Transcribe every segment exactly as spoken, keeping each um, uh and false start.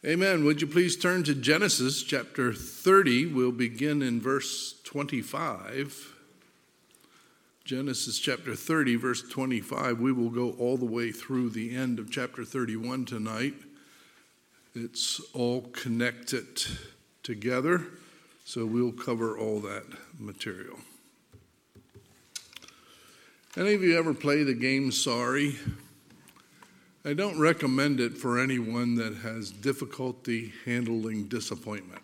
Amen. Would you please turn to Genesis chapter thirty? We'll begin in verse twenty-five. Genesis chapter thirty, verse twenty-five. We will go all the way through the end of chapter thirty-one tonight. It's all connected together, so we'll cover all that material. Any of you ever play the game Sorry? I don't recommend it for anyone that has difficulty handling disappointment.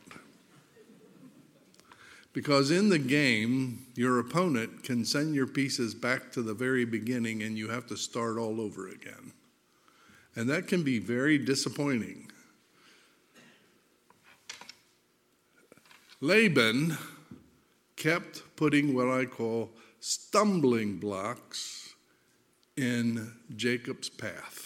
Because in the game, your opponent can send your pieces back to the very beginning and you have to start all over again. And that can be very disappointing. Laban kept putting what I call stumbling blocks in Jacob's path.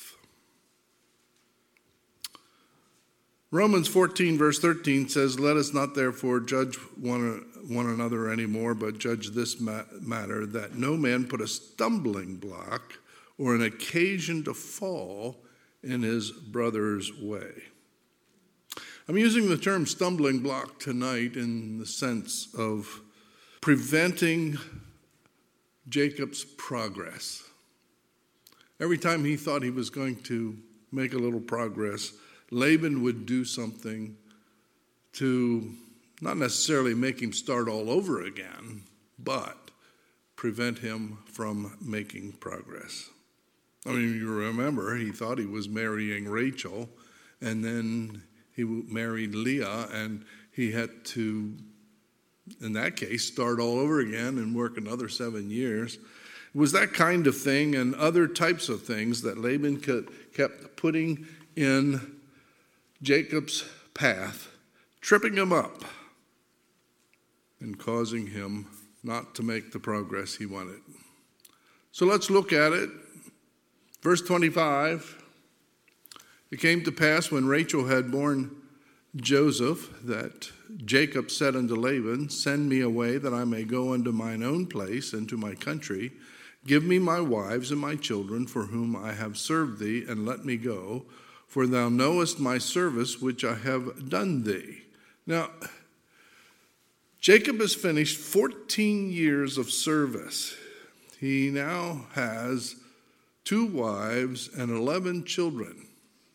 Romans fourteen, verse thirteen says, "Let us not therefore judge one, one another anymore, but judge this matter, that no man put a stumbling block or an occasion to fall in his brother's way." I'm using the term stumbling block tonight in the sense of preventing Jacob's progress. Every time he thought he was going to make a little progress, Laban would do something to not necessarily make him start all over again, but prevent him from making progress. I mean, you remember, he thought he was marrying Rachel, and then he married Leah, and he had to, in that case, start all over again and work another seven years. It was that kind of thing and other types of things that Laban kept putting in Jacob's path, tripping him up and causing him not to make the progress he wanted. So let's look at it. Verse twenty-five, "It came to pass when Rachel had borne Joseph that Jacob said unto Laban, Send me away that I may go unto mine own place and to my country. Give me my wives and my children for whom I have served thee, and let me go. For thou knowest my service which I have done thee." Now, Jacob has finished fourteen years of service. He now has two wives and eleven children.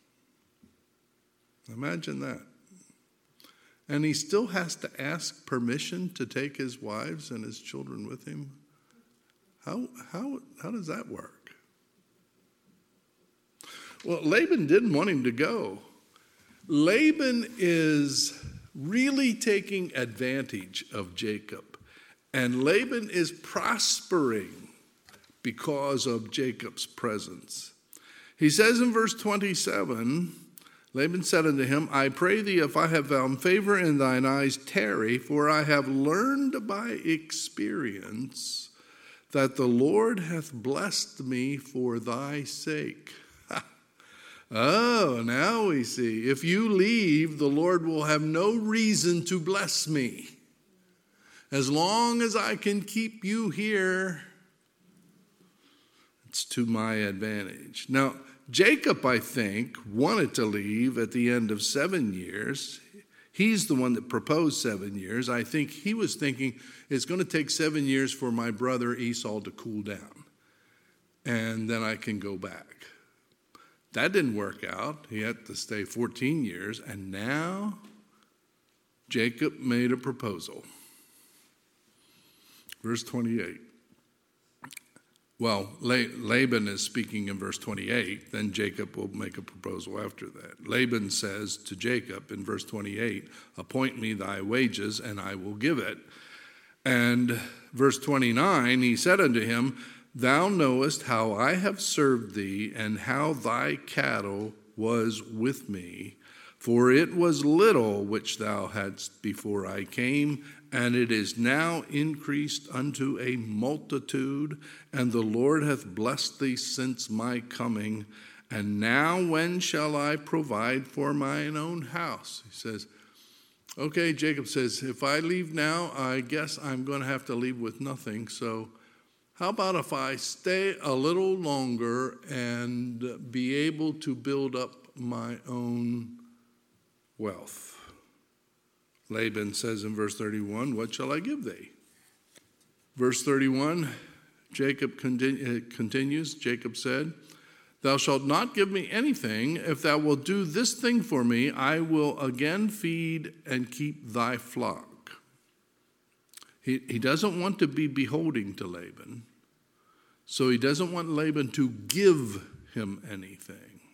Imagine that. And he still has to ask permission to take his wives and his children with him. How, how, how does that work? Well, Laban didn't want him to go. Laban is really taking advantage of Jacob. And Laban is prospering because of Jacob's presence. He says in verse twenty-seven, Laban said unto him, I pray thee, if I have found favor in thine eyes, tarry, for I have learned by experience that the Lord hath blessed me for thy sake. Oh, now we see. If you leave, the Lord will have no reason to bless me. As long as I can keep you here, it's to my advantage. Now, Jacob, I think, wanted to leave at the end of seven years. He's the one that proposed seven years. I think he was thinking it's going to take seven years for my brother Esau to cool down, and then I can go back. That didn't work out. He had to stay fourteen years, and now Jacob made a proposal. Verse twenty-eight. Well, Laban is speaking in verse twenty-eight. Then Jacob will make a proposal after that. Laban says to Jacob in verse twenty-eight, appoint me thy wages, and I will give it. And verse twenty-nine, he said unto him, Thou knowest how I have served thee, and how thy cattle was with me. For it was little which thou hadst before I came, and it is now increased unto a multitude, and the Lord hath blessed thee since my coming. And now when shall I provide for mine own house? He says, okay, Jacob says, if I leave now, I guess I'm going to have to leave with nothing. So how about if I stay a little longer and be able to build up my own wealth. Laban says in verse thirty-one, what shall I give thee? Verse thirty-one, Jacob continu- continues, Jacob said, thou shalt not give me anything. If thou wilt do this thing for me, I will again feed and keep thy flock. He, he doesn't want to be beholding to Laban, so he doesn't want Laban to give him anything.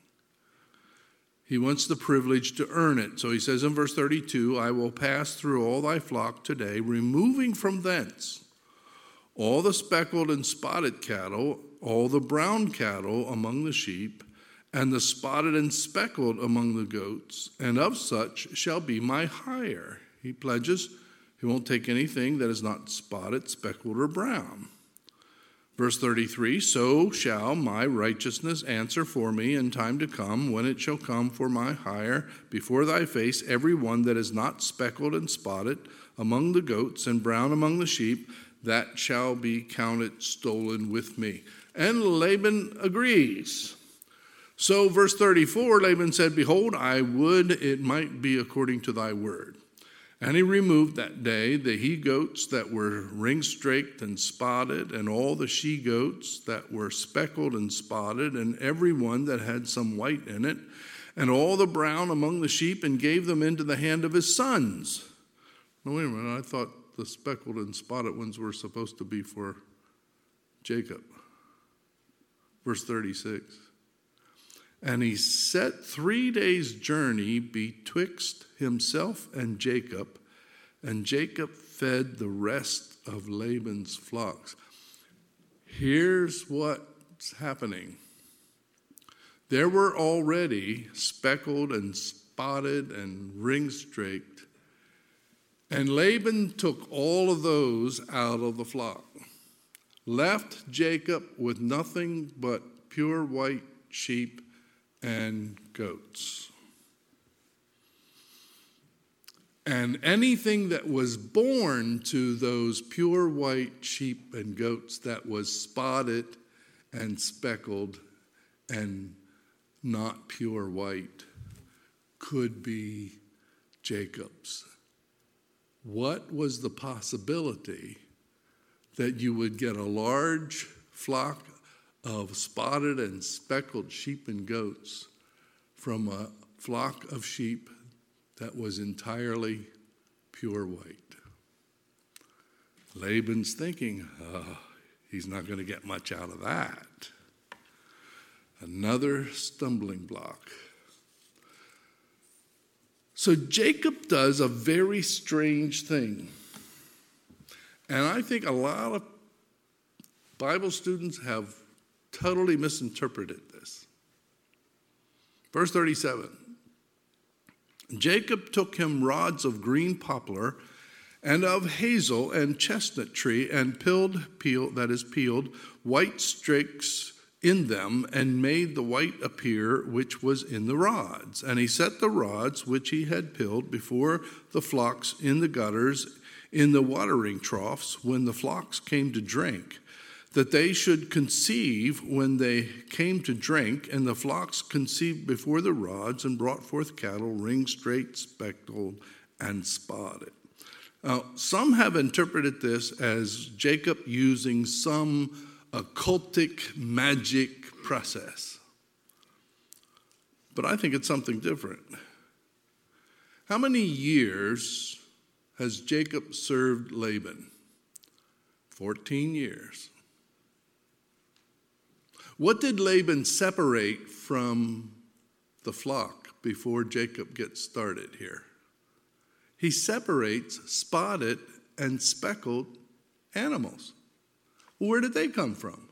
He wants the privilege to earn it. So he says in verse thirty-two, I will pass through all thy flock today, removing from thence all the speckled and spotted cattle, all the brown cattle among the sheep, and the spotted and speckled among the goats, and of such shall be my hire. He pledges he won't take anything that is not spotted, speckled, or brown. Verse thirty-three, so shall my righteousness answer for me in time to come, when it shall come for my hire before thy face, every one that is not speckled and spotted among the goats and brown among the sheep, that shall be counted stolen with me. And Laban agrees. So verse thirty-four, Laban said, behold, I would it might be according to thy word. And he removed that day the he-goats that were ring-straked and spotted, and all the she-goats that were speckled and spotted, and every one that had some white in it, and all the brown among the sheep, and gave them into the hand of his sons. Now, wait a minute, I thought the speckled and spotted ones were supposed to be for Jacob. Verse thirty-six. And he set three days' journey betwixt himself and Jacob, and Jacob fed the rest of Laban's flocks. Here's what's happening. There were already speckled and spotted and ring-straked, and Laban took all of those out of the flock, left Jacob with nothing but pure white sheep and goats. And anything that was born to those pure white sheep and goats that was spotted and speckled and not pure white could be Jacob's. What was the possibility that you would get a large flock of spotted and speckled sheep and goats from a flock of sheep that was entirely pure white? Laban's thinking, oh, he's not going to get much out of that. Another stumbling block. So Jacob does a very strange thing. And I think a lot of Bible students have totally misinterpreted this. Verse thirty-seven. Jacob took him rods of green poplar and of hazel and chestnut tree, and peeled, peel, that is peeled, white streaks in them, and made the white appear which was in the rods. And he set the rods which he had peeled before the flocks in the gutters, in the watering troughs, when the flocks came to drink, that they should conceive when they came to drink. And the flocks conceived before the rods, and brought forth cattle, ring-straight, speckled, and spotted. Now, some have interpreted this as Jacob using some occultic magic process. But I think it's something different. How many years has Jacob served Laban? Fourteen years. What did Laban separate from the flock before Jacob gets started here? He separates spotted and speckled animals. Where did they come from?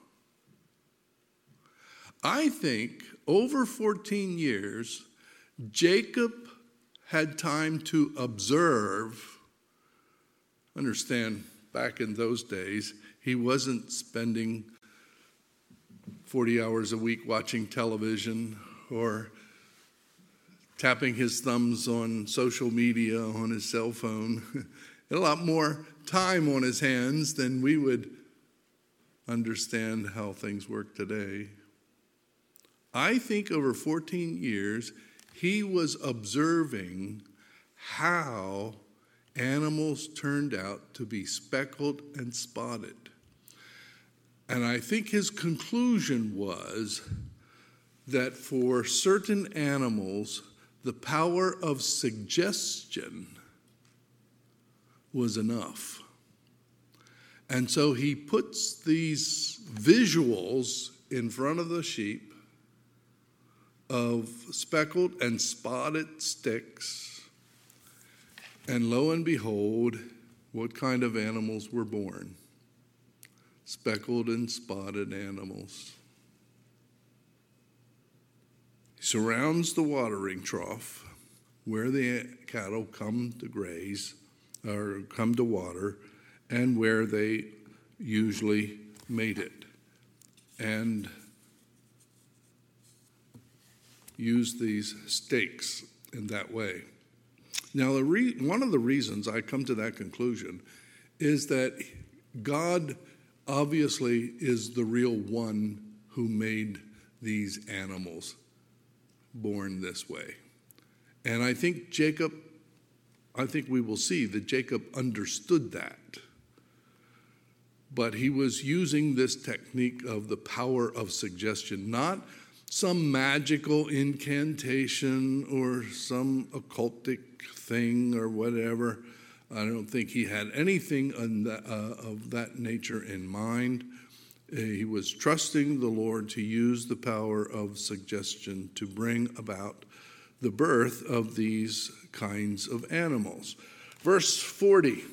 I think over fourteen years, Jacob had time to observe. Understand, back in those days, he wasn't spending forty hours a week watching television or tapping his thumbs on social media on his cell phone. He had a lot more time on his hands than we would understand how things work today. I think over fourteen years, he was observing how animals turned out to be speckled and spotted. And I think his conclusion was that for certain animals, the power of suggestion was enough. And so he puts these visuals in front of the sheep of speckled and spotted sticks. And lo and behold, what kind of animals were born? Speckled and spotted animals. He surrounds the watering trough where the cattle come to graze or come to water and where they usually mate it, and use these stakes in that way. Now, the re- one of the reasons I come to that conclusion is that God obviously is the real one who made these animals born this way. And I think Jacob, I think we will see that Jacob understood that. But he was using this technique of the power of suggestion, not some magical incantation or some occultic thing or whatever. I don't think he had anything on the, uh, of that nature in mind. He was trusting the Lord to use the power of suggestion to bring about the birth of these kinds of animals. Verse forty.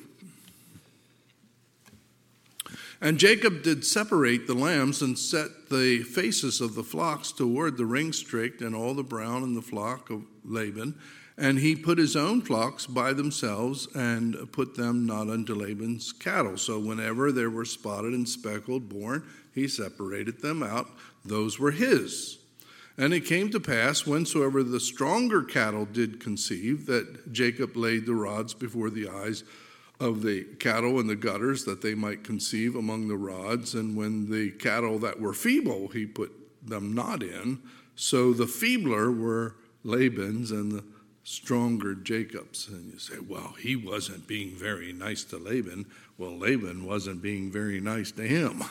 And Jacob did separate the lambs and set the faces of the flocks toward the ring-streaked and all the brown in the flock of Laban. And he put his own flocks by themselves and put them not unto Laban's cattle. So whenever there were spotted and speckled born, he separated them out. Those were his. And it came to pass, whensoever the stronger cattle did conceive, that Jacob laid the rods before the eyes of the cattle in the gutters, that they might conceive among the rods. And when the cattle that were feeble, he put them not in. So the feebler were Laban's and the stronger Jacob's. And you say, well, he wasn't being very nice to Laban. Well, Laban wasn't being very nice to him.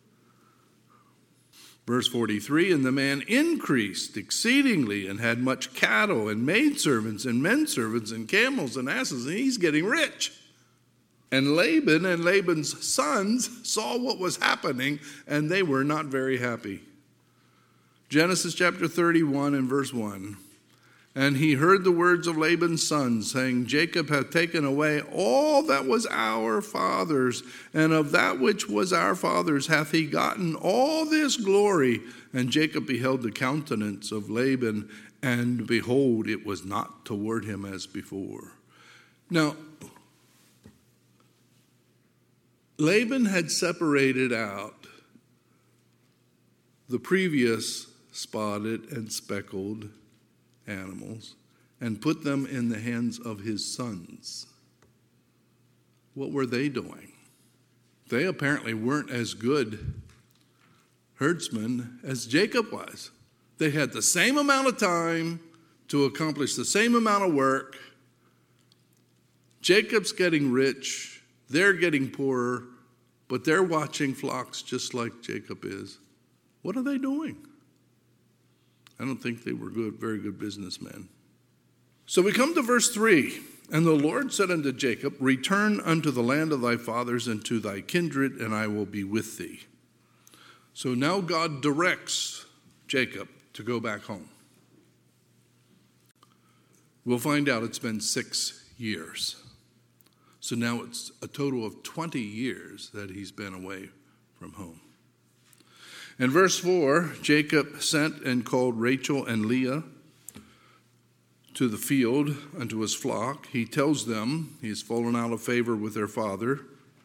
Verse forty-three, and the man increased exceedingly and had much cattle and maidservants and menservants and camels and asses, and he's getting rich. And Laban and Laban's sons saw what was happening, and they were not very happy. Genesis chapter thirty-one and verse one. And he heard the words of Laban's sons, saying, Jacob hath taken away all that was our father's, and of that which was our father's hath he gotten all this glory. And Jacob beheld the countenance of Laban, and behold, it was not toward him as before. Now, Laban had separated out the previous spotted and speckled animals and put them in the hands of his sons. What were they doing? They apparently weren't as good herdsmen as Jacob was. They had the same amount of time to accomplish the same amount of work. Jacob's getting rich, they're getting poorer, but they're watching flocks just like Jacob is. What are they doing? I don't think they were good, very good businessmen. So we come to verse three. And the Lord said unto Jacob, return unto the land of thy fathers and to thy kindred, and I will be with thee. So now God directs Jacob to go back home. We'll find out it's been six years. So now it's a total of twenty years that he's been away from home. In verse four, Jacob sent and called Rachel and Leah to the field unto his flock. He tells them he has fallen out of favor with their father,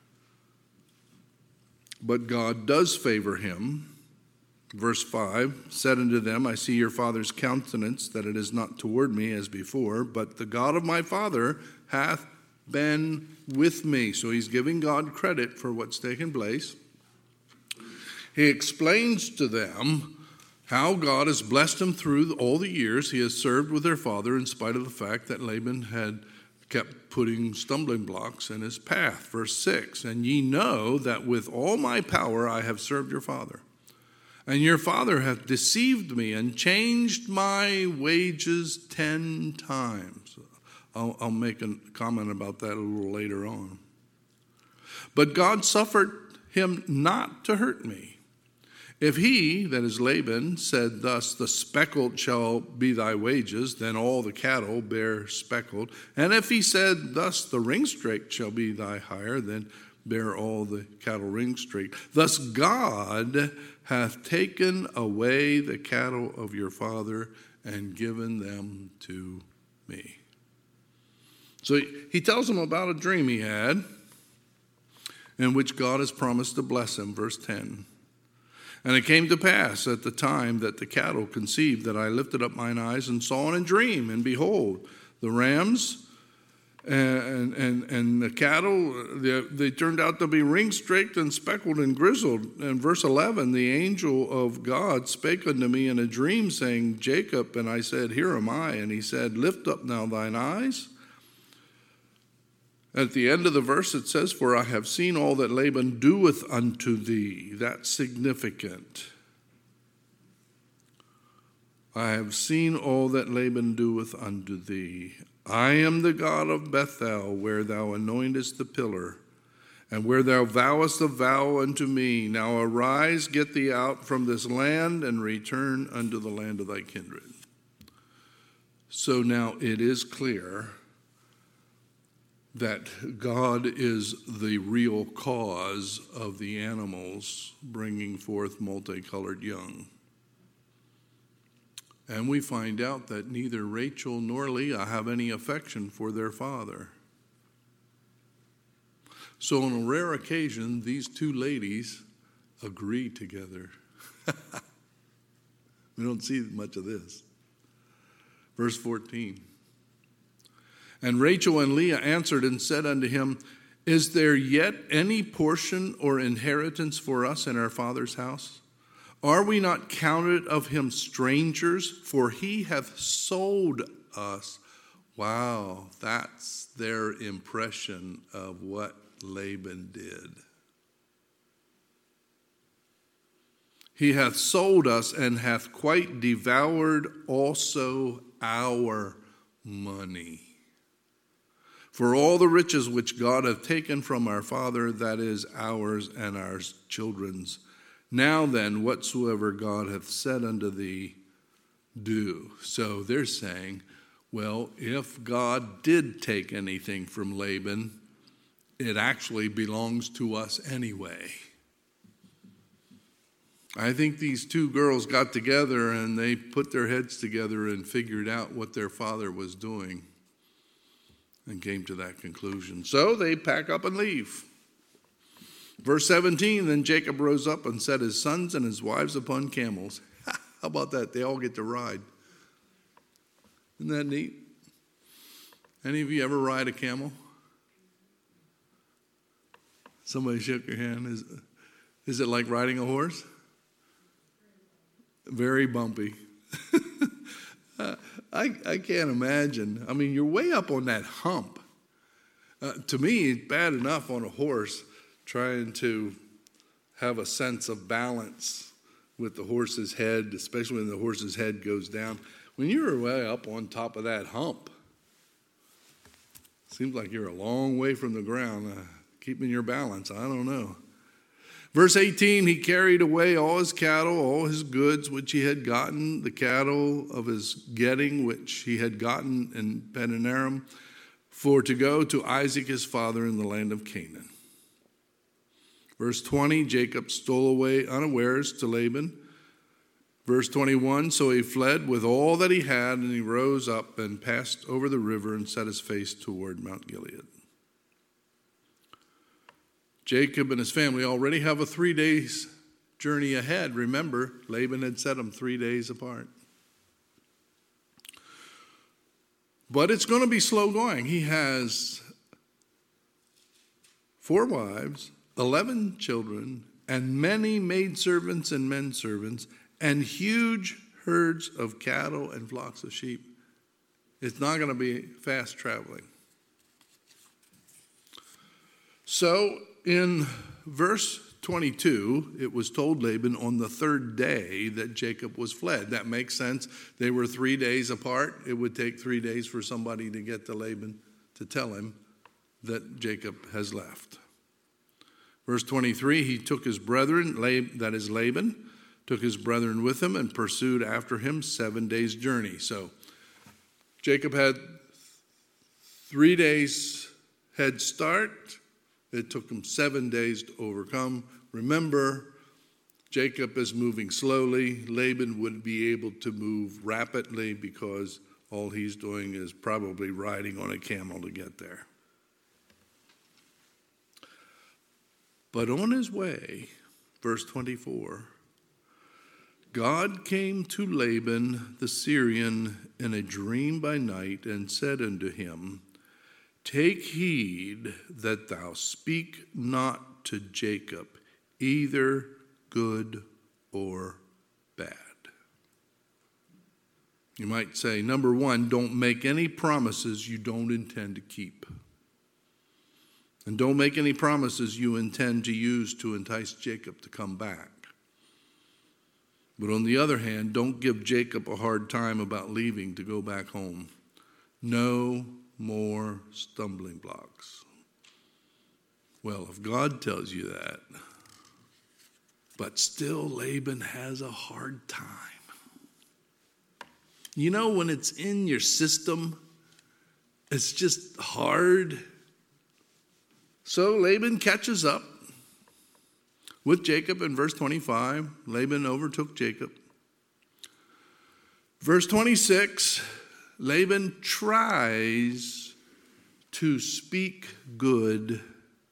but God does favor him. Verse five, said unto them, I see your father's countenance, that it is not toward me as before, but the God of my father hath been with me. So he's giving God credit for what's taken place. He explains to them how God has blessed him through all the years he has served with their father, in spite of the fact that Laban had kept putting stumbling blocks in his path. Verse six, and ye know that with all my power I have served your father. And your father hath deceived me and changed my wages ten times. I'll, I'll make a comment about that a little later on. But God suffered him not to hurt me. If he, that is Laban, said thus, the speckled shall be thy wages, then all the cattle bear speckled. And if he said thus, the ringstraked shall be thy hire, then bear all the cattle ringstraked. Thus God hath taken away the cattle of your father and given them to me. So he, he tells him about a dream he had, in which God has promised to bless him. Verse ten. And it came to pass at the time that the cattle conceived that I lifted up mine eyes and saw in a dream, and behold, the rams and and and the cattle, they, they turned out to be ring-straked and speckled and grizzled. And verse eleven, the angel of God spake unto me in a dream, saying, Jacob, and I said, here am I. And he said, lift up now thine eyes. At the end of the verse it says, for I have seen all that Laban doeth unto thee. That's significant. I have seen all that Laban doeth unto thee. I am the God of Bethel, where thou anointest the pillar, and where thou vowest a vow unto me. Now arise, get thee out from this land, and return unto the land of thy kindred. So now it is clear that God is the real cause of the animals bringing forth multicolored young. And we find out that neither Rachel nor Leah have any affection for their father. So on a rare occasion, these two ladies agree together. We don't see much of this. Verse fourteen. And Rachel and Leah answered and said unto him, is there yet any portion or inheritance for us in our father's house? Are we not counted of him strangers? For he hath sold us. Wow, that's their impression of what Laban did. He hath sold us and hath quite devoured also our money. For all the riches which God hath taken from our father, that is ours and our children's. Now then, whatsoever God hath said unto thee, do. So they're saying, well, if God did take anything from Laban, it actually belongs to us anyway. I think these two girls got together and they put their heads together and figured out what their father was doing, and came to that conclusion. So they pack up and leave. Verse seventeen, then Jacob rose up and set his sons and his wives upon camels. How about that? They all get to ride. Isn't that neat? Any of you ever ride a camel? Somebody shook your hand. Is, is it like riding a horse? Very bumpy. uh, I, I can't imagine. I mean, you're way up on that hump. Uh, to me, it's bad enough on a horse trying to have a sense of balance with the horse's head, especially when the horse's head goes down. When you're way up on top of that hump, seems like you're a long way from the ground, uh, keeping your balance. I don't know. Verse eighteen, he carried away all his cattle, all his goods which he had gotten, the cattle of his getting which he had gotten in Padanaram, for to go to Isaac his father in the land of Canaan. Verse twenty, Jacob stole away unawares to Laban. Verse twenty-one, so he fled with all that he had, and he rose up and passed over the river and set his face toward Mount Gilead. Jacob and his family already have a three days journey ahead. Remember, Laban had set them three days apart. But it's going to be slow going. He has four wives, eleven children, and many maidservants and men servants, and huge herds of cattle and flocks of sheep. It's not going to be fast traveling. So in verse twenty-two, it was told Laban on the third day that Jacob was fled. That makes sense. They were three days apart. It would take three days for somebody to get to Laban to tell him that Jacob has left. Verse twenty-three, he took his brethren, that is Laban, took his brethren with him and pursued after him seven days' journey. So Jacob had three days head start. It took him seven days to overcome. Remember, Jacob is moving slowly. Laban would be able to move rapidly because all he's doing is probably riding on a camel to get there. But on his way, verse twenty-four, God came to Laban the Syrian in a dream by night and said unto him, Take heed that thou speak not to Jacob, either good or bad. You might say, number one, don't make any promises you don't intend to keep. And don't make any promises you intend to use to entice Jacob to come back. But on the other hand, don't give Jacob a hard time about leaving to go back home. No more stumbling blocks. Well, if God tells you that, but still Laban has a hard time. You know, when it's in your system, it's just hard. So Laban catches up with Jacob in verse twenty-five. Laban overtook Jacob. Verse twenty-six, Laban tries to speak good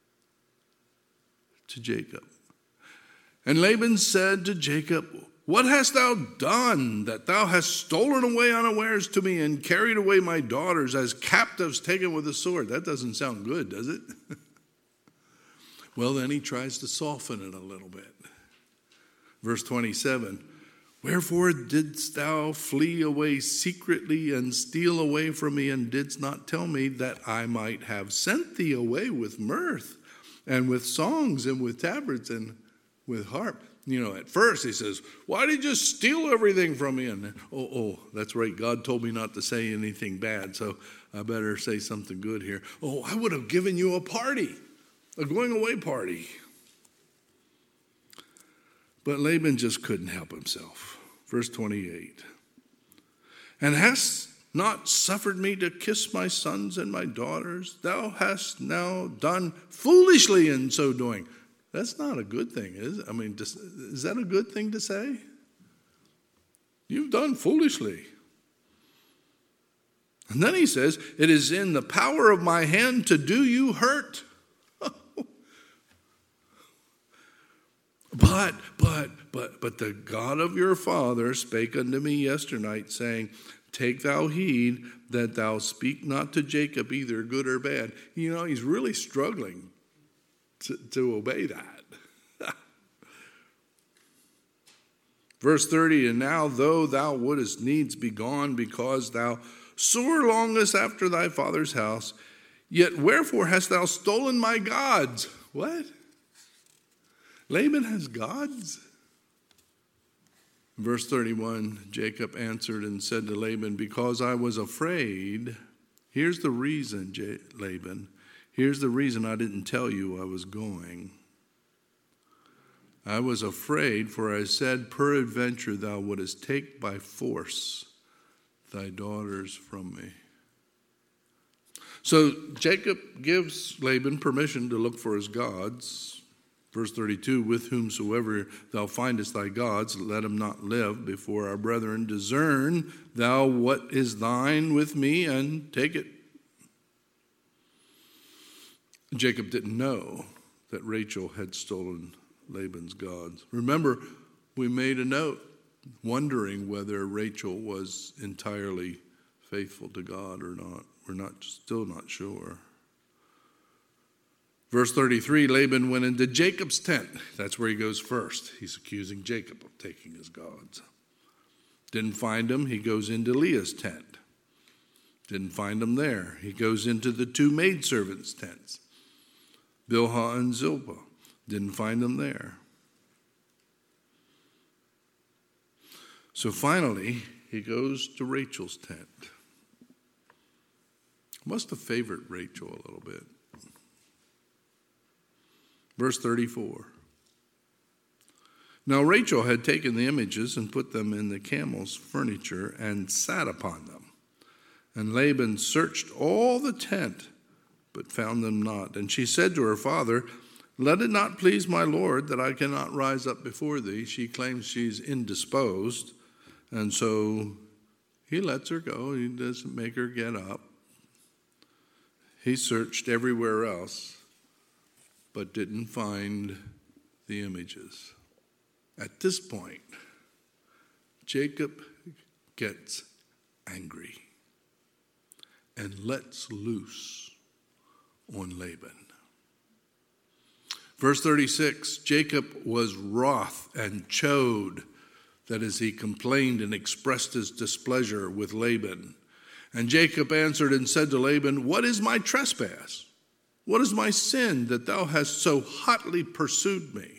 to Jacob. And Laban said to Jacob, What hast thou done, that thou hast stolen away unawares to me and carried away my daughters as captives taken with a sword? That doesn't sound good, does it? Well, then he tries to soften it a little bit. Verse twenty-seven, Wherefore didst thou flee away secretly and steal away from me, and didst not tell me that I might have sent thee away with mirth and with songs and with tabrets and with harp? You know, at first he says, why did you steal everything from me? And oh, oh, that's right. God told me not to say anything bad, so I better say something good here. Oh, I would have given you a party, a going away party. But Laban just couldn't help himself. Verse twenty-eight. And hast not suffered me to kiss my sons and my daughters? Thou hast now done foolishly in so doing. That's not a good thing, is it? I mean, is that a good thing to say? You've done foolishly. And then he says, it is in the power of my hand to do you hurt. But, but, but, but the God of your father spake unto me yesternight, saying, Take thou heed that thou speak not to Jacob either good or bad. You know, he's really struggling to, to obey that. Verse thirty, And now though thou wouldest needs be gone, because thou sore longest after thy father's house, yet wherefore hast thou stolen my gods? What? Laban has gods? Verse thirty-one, Jacob answered and said to Laban, Because I was afraid. Here's the reason, J- Laban. Here's the reason I didn't tell you I was going. I was afraid, for I said, Peradventure thou wouldest take by force thy daughters from me. So Jacob gives Laban permission to look for his gods. Verse thirty-two, With whomsoever thou findest thy gods, let him not live before our brethren. Discern thou what is thine with me, and take it. Jacob didn't know that Rachel had stolen Laban's gods. Remember, we made a note wondering whether Rachel was entirely faithful to God or not. We're not still not sure. Verse thirty-three, Laban went into Jacob's tent. That's where he goes first. He's accusing Jacob of taking his gods. Didn't find him. He goes into Leah's tent. Didn't find him there. He goes into the two maidservants' tents. Bilhah and Zilpah. Didn't find them there. So finally, he goes to Rachel's tent. Must have favored Rachel a little bit. Verse thirty-four. Now Rachel had taken the images and put them in the camel's furniture and sat upon them. And Laban searched all the tent, but found them not. And she said to her father, let it not please my lord that I cannot rise up before thee. She claims she's indisposed, and so he lets her go. He doesn't make her get up. He searched everywhere else, but didn't find the images. At this point, Jacob gets angry and lets loose on Laban. Verse thirty-six, Jacob was wroth and chode, that is, he complained and expressed his displeasure with Laban. And Jacob answered and said to Laban, what is my trespass? What is my sin that thou hast so hotly pursued me?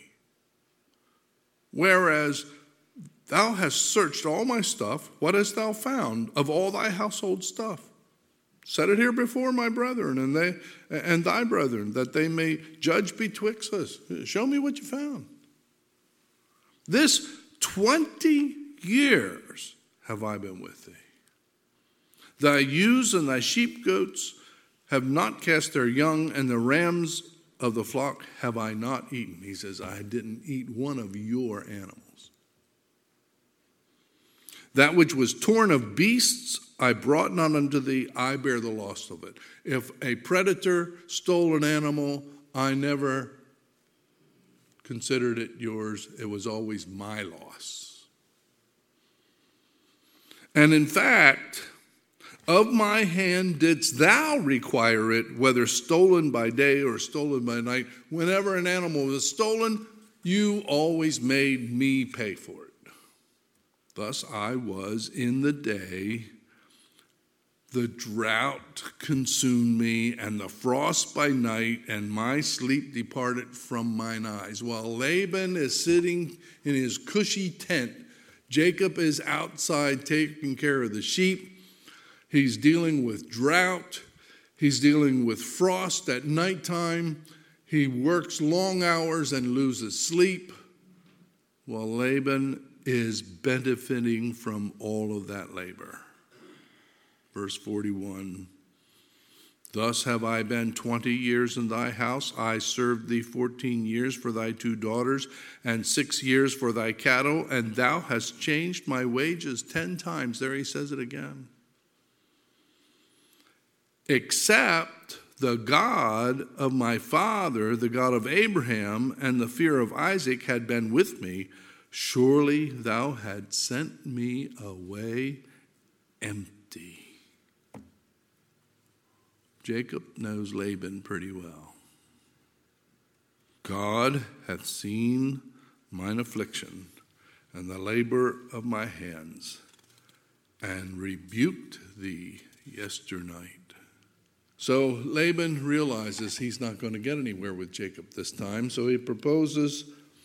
Whereas thou hast searched all my stuff, what hast thou found of all thy household stuff? Set it here before my brethren and they and thy brethren, that they may judge betwixt us. Show me what you found. This twenty years have I been with thee. Thy ewes and thy sheep goats have not cast their young, and the rams of the flock have I not eaten. He says, I didn't eat one of your animals. That which was torn of beasts, I brought not unto thee, I bear the loss of it. If a predator stole an animal, I never considered it yours. It was always my loss. And in fact, of my hand didst thou require it, whether stolen by day or stolen by night. Whenever an animal was stolen, you always made me pay for it. Thus I was in the day, the drought consumed me, and the frost by night, and my sleep departed from mine eyes. While Laban is sitting in his cushy tent, Jacob is outside taking care of the sheep. He's dealing with drought. He's dealing with frost at nighttime. He works long hours and loses sleep, while Laban is benefiting from all of that labor. Verse forty-one, thus have I been twenty years in thy house. I served thee fourteen years for thy two daughters, and six years for thy cattle, and thou hast changed my wages ten times. There he says it again. Except the God of my father, the God of Abraham, and the fear of Isaac had been with me, surely thou had sent me away empty. Jacob knows Laban pretty well. God hath seen mine affliction and the labor of my hands, and rebuked thee yesternight. So Laban realizes he's not going to get anywhere with Jacob this time, so he proposes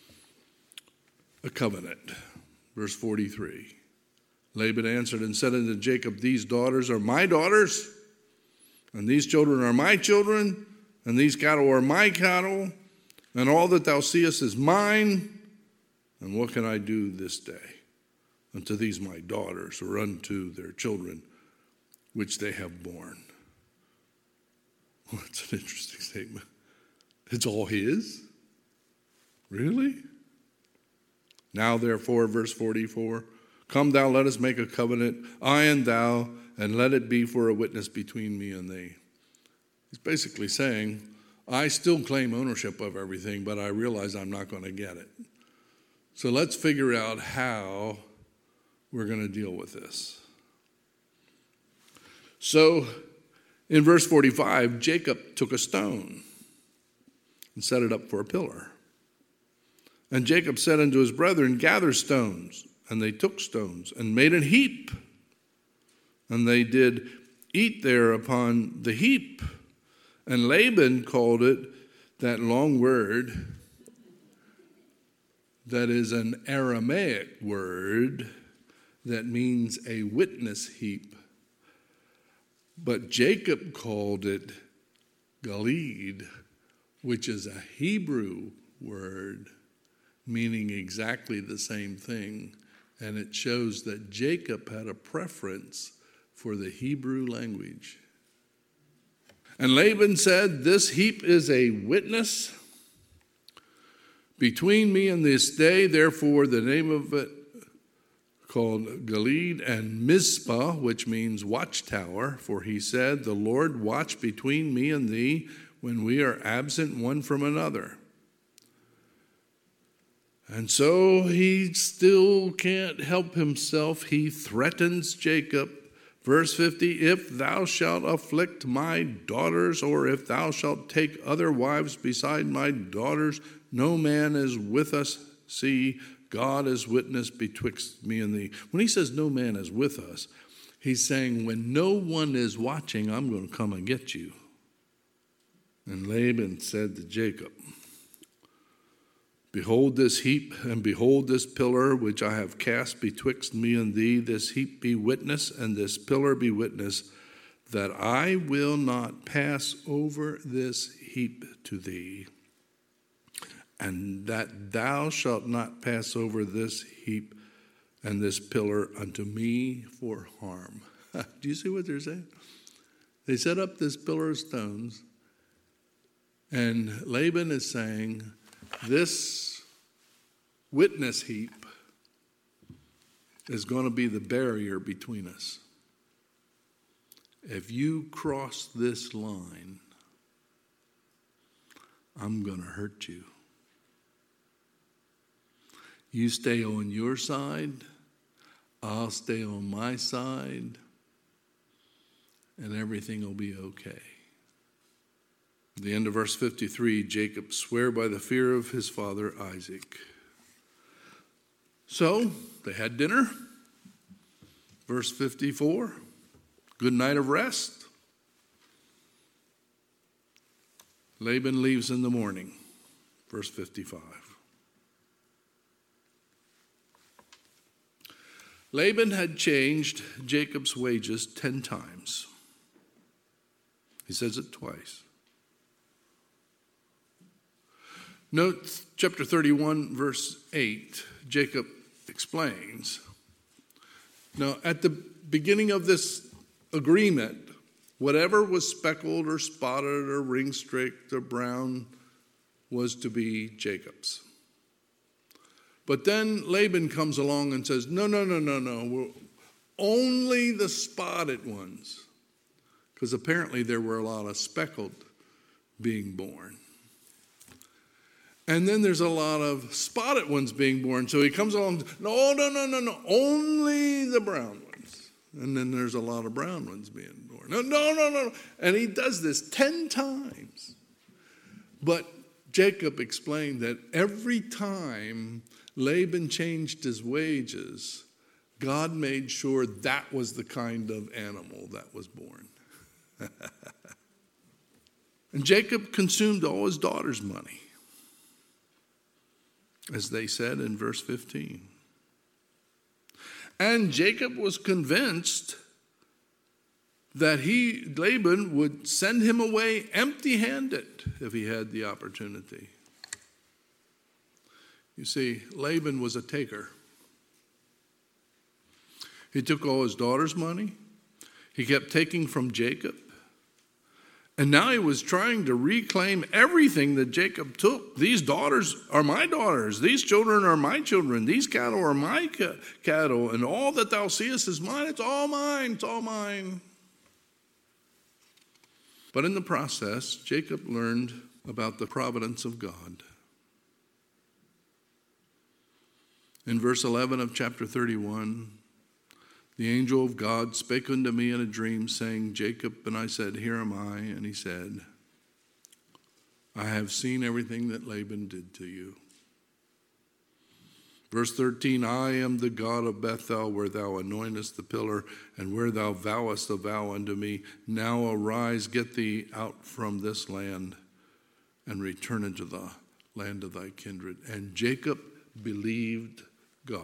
a covenant. Verse forty-three, Laban answered and said unto Jacob, these daughters are my daughters, and these children are my children, and these cattle are my cattle, and all that thou seest is mine. And what can I do this day unto these my daughters, or unto their children which they have borne? Well, that's an interesting statement. It's all his? Really? Now therefore, verse forty-four, come thou, let us make a covenant, I and thou, and let it be for a witness between me and thee. He's basically saying, I still claim ownership of everything, but I realize I'm not going to get it. So let's figure out how we're going to deal with this. So in verse forty-five, Jacob took a stone and set it up for a pillar. And Jacob said unto his brethren, gather stones. And they took stones and made an heap. And they did eat there upon the heap. And Laban called it that long word that is an Aramaic word that means a witness heap. But Jacob called it Gilead, which is a Hebrew word meaning exactly the same thing. And it shows that Jacob had a preference for the Hebrew language. And Laban said, "This heap is a witness between me and this day." Therefore, the name of it called Gilead, and Mizpah, which means watchtower. For he said, "The Lord watch between me and thee when we are absent one from another." And so he still can't help himself. He threatens Jacob. Verse fifty, "If thou shalt afflict my daughters, or if thou shalt take other wives beside my daughters, no man is with us. See, God is witness betwixt me and thee." When he says no man is with us, he's saying when no one is watching, I'm going to come and get you. And Laban said to Jacob, "Behold this heap, and behold this pillar, which I have cast betwixt me and thee. This heap be witness, and this pillar be witness, that I will not pass over this heap to thee, and that thou shalt not pass over this heap and this pillar unto me for harm." Do you see what they're saying? They set up this pillar of stones, and Laban is saying, this witness heap is going to be the barrier between us. If you cross this line, I'm going to hurt you. You stay on your side, I'll stay on my side, and everything will be okay. At the end of verse fifty-three, Jacob swore by the fear of his father Isaac. So they had dinner. Verse fifty-four, good night of rest. Laban leaves in the morning. Verse fifty-five. Laban had changed Jacob's wages ten times. He says it twice. Note chapter thirty-one, verse eight. Jacob explains. Now, at the beginning of this agreement, whatever was speckled or spotted or ring-streaked or brown was to be Jacob's. But then Laban comes along and says, no, no, no, no, no, we're only the spotted ones. Because apparently there were a lot of speckled being born. And then there's a lot of spotted ones being born. So he comes along, no, no, no, no, no, only the brown ones. And then there's a lot of brown ones being born. No, no, no, no. And he does this ten times. But Jacob explained that every time Laban changed his wages, God made sure that was the kind of animal that was born. And Jacob consumed all his daughter's money, as they said in verse fifteen. And Jacob was convinced that he, Laban, would send him away empty-handed if he had the opportunity. You see, Laban was a taker. He took all his daughter's money. He kept taking from Jacob. And now he was trying to reclaim everything that Jacob took. These daughters are my daughters. These children are my children. These cattle are my ca- cattle. And all that thou seest is mine. It's all mine. It's all mine. But in the process, Jacob learned about the providence of God. In verse eleven of chapter thirty-one, the angel of God spake unto me in a dream, saying, Jacob, and I said, Here am I. And he said, I have seen everything that Laban did to you. Verse thirteen, I am the God of Bethel, where thou anointest the pillar, and where thou vowest a vow unto me. Now arise, get thee out from this land. and return into the land of thy kindred. And Jacob believed God.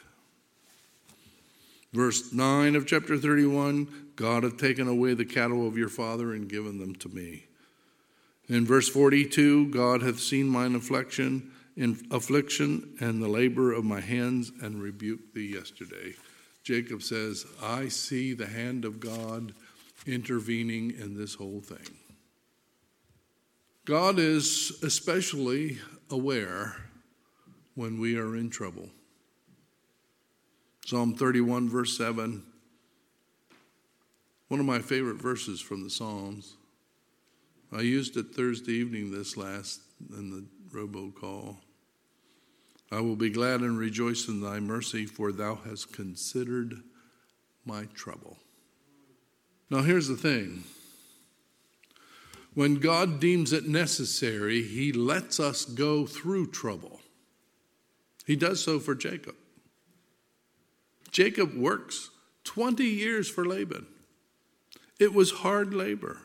Verse nine of chapter thirty-one, God hath taken away the cattle of your father and given them to me. In verse forty-two, God hath seen mine affliction, in affliction and the labor of my hands and rebuked thee yesterday. Jacob says, I see the hand of God intervening in this whole thing. God is especially aware when we are in trouble. Psalm thirty-one, verse seven, one of my favorite verses from the Psalms. I used it Thursday evening this last in the robocall. I will be glad and rejoice in thy mercy, for thou hast considered my trouble. Now here's the thing. When God deems it necessary, he lets us go through trouble. He does so for Jacob. Jacob works twenty years for Laban. It was hard labor.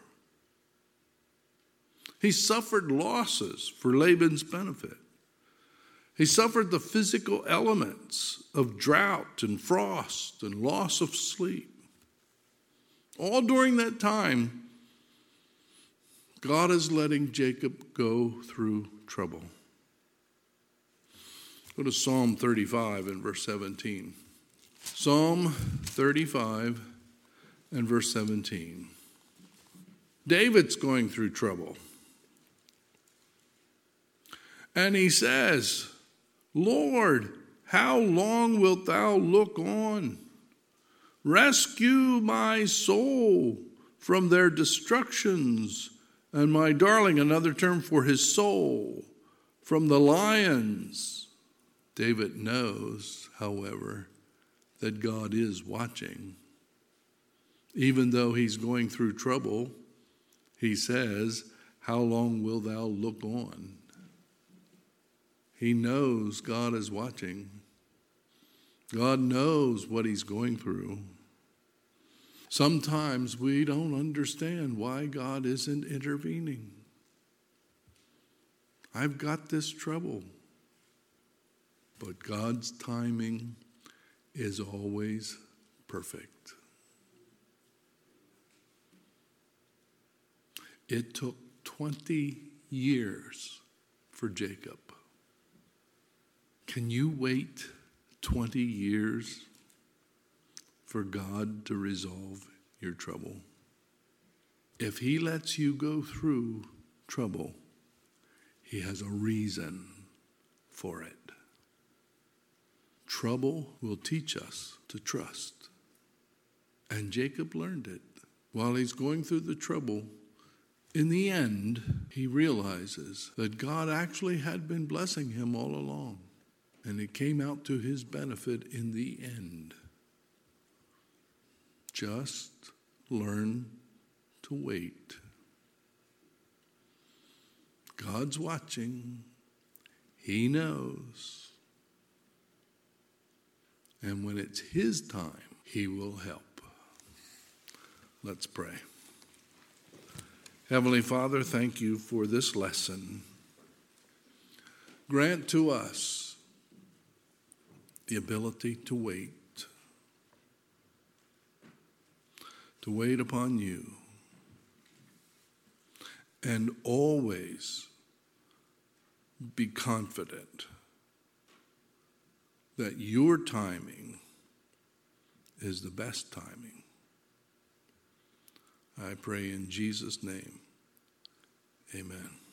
He suffered losses for Laban's benefit. He suffered the physical elements of drought and frost and loss of sleep. All during that time, God is letting Jacob go through trouble. Go to Psalm thirty-five and verse seventeen. Psalm thirty-five and verse seventeen. David's going through trouble. And he says, Lord, how long wilt thou look on? Rescue my soul from their destructions, and my darling, another term for his soul, from the lions. David knows, however, that God is watching. Even though he's going through trouble, he says, how long will thou look on? He knows God is watching. God knows what he's going through. Sometimes we don't understand why God isn't intervening. I've got this trouble. But God's timing is always perfect. It took twenty years for Jacob. Can you wait twenty years for God to resolve your trouble? If he lets you go through trouble, he has a reason for it. Trouble will teach us to trust. And Jacob learned it. While he's going through the trouble, in the end, he realizes that God actually had been blessing him all along. And it came out to his benefit in the end. Just learn to wait. God's watching. He knows. And when it's his time, he will help. Let's pray. Heavenly Father, thank you for this lesson. Grant to us the ability to wait, to wait upon you, and always be confident that your timing is the best timing. I pray in Jesus' name, amen.